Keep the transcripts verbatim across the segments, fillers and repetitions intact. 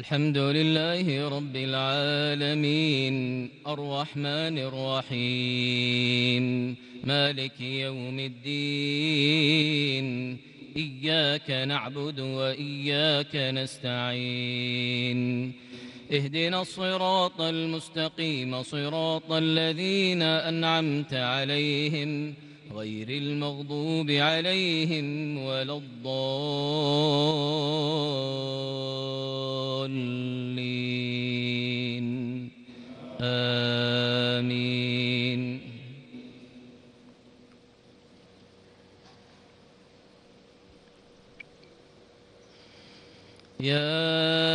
الحمد لله رب العالمين الرحمن الرحيم مالك يوم الدين إياك نعبد وإياك نستعين اهدنا الصراط المستقيم صراط الذين أنعمت عليهم غير المغضوب عليهم ولا الضالين آمين. يا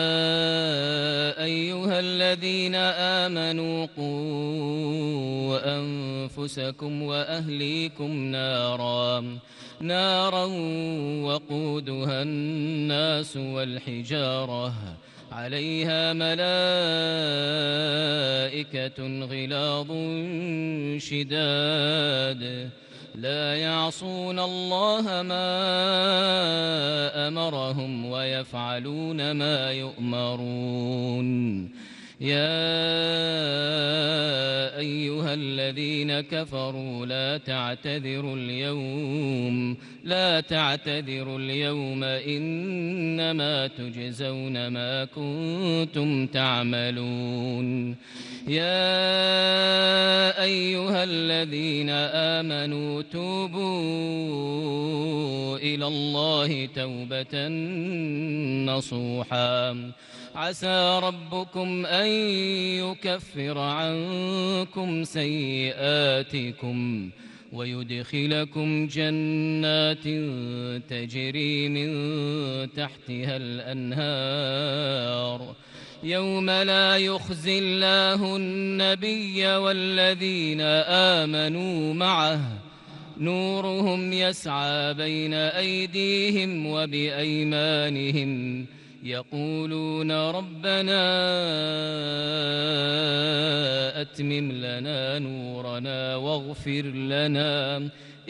أيها الذين آمنوا قوا أنفسكم وأهليكم نارا نارا وقودها الناس والحجارة عليها ملائكة غلاظ شداد لا يعصون الله ما أمرهم ويفعلون ما يؤمرون. يا أيها الذين كفروا لا تعتذروا اليوم لا تعتذروا اليوم إنما تجزون ما كنتم تعملون. يا أيها الذين آمنوا توبوا إلى الله توبة نصوحا عسى ربكم أن يكفر عنكم سيئاتكم ويدخلكم جنات تجري من تحتها الأنهار يوم لا يخزي الله النبي والذين آمنوا معه نورهم يسعى بين أيديهم وبأيمانهم يقولون ربنا أتمم لنا نورنا واغفر لنا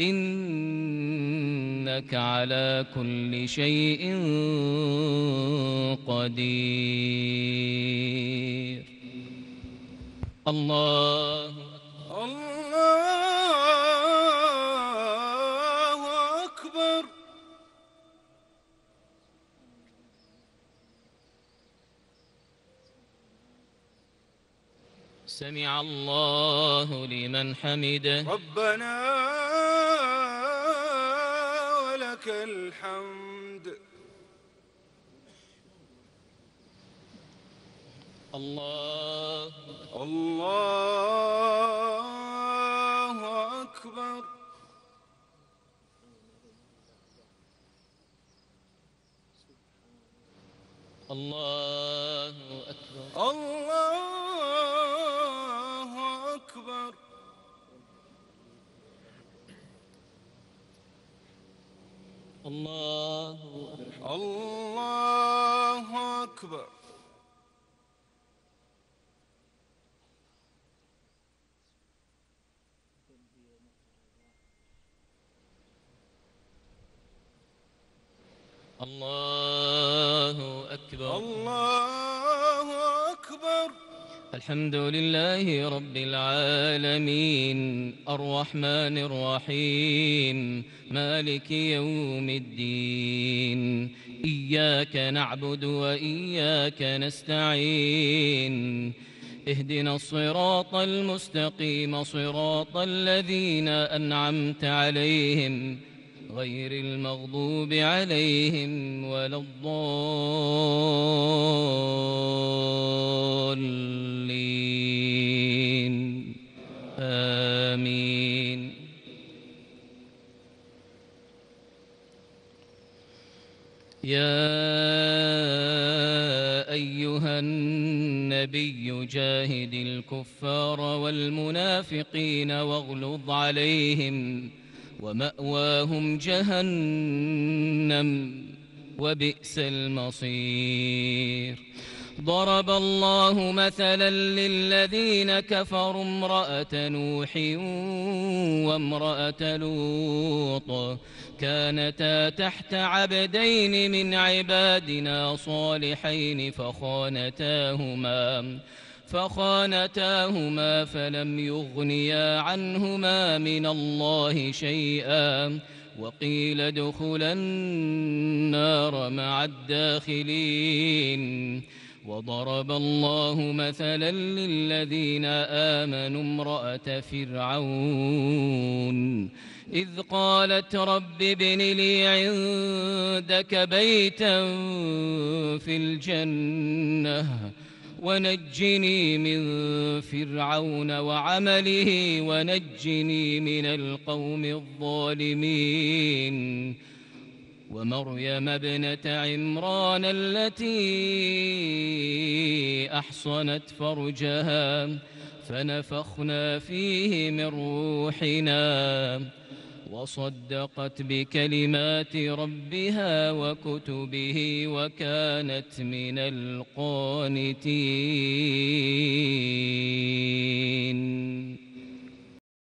إنك على كل شيء قدير. الله الله أكبر. سمع الله لمن حمده. ربنا ولك الحمد. الله الله أكبر. الله أكبر. الله أكبر. الله الله أكبر. الله أكبر. الله أكبر. الحمد لله رب العالمين الرحمن الرحيم مالك يوم الدين إياك نعبد وإياك نستعين اهدنا الصراط المستقيم صراط الذين أنعمت عليهم غير المغضوب عليهم ولا الضالين آمين. يا أيها النبي جاهد الكفار والمنافقين واغلظ عليهم ومأواهم جهنم وبئس المصير. ضرب الله مثلا للذين كفروا امرأة نوح وامرأة لوط كانتا تحت عبدين من عبادنا صالحين فخانتاهما فخانتاهما فلم يغنيا عنهما من الله شيئا وقيل ادخلا النار مع الداخلين. وضرب الله مثلا للذين آمنوا امرأة فرعون إذ قالت رب ابن لي عندك بيتا في الجنة ونجني من فرعون وعمله ونجني من القوم الظالمين. ومريم ابنة عمران التي أحصنت فرجها فنفخنا فيه من روحنا وصدقت بكلمات ربها وكتبه وكانت من القانتين.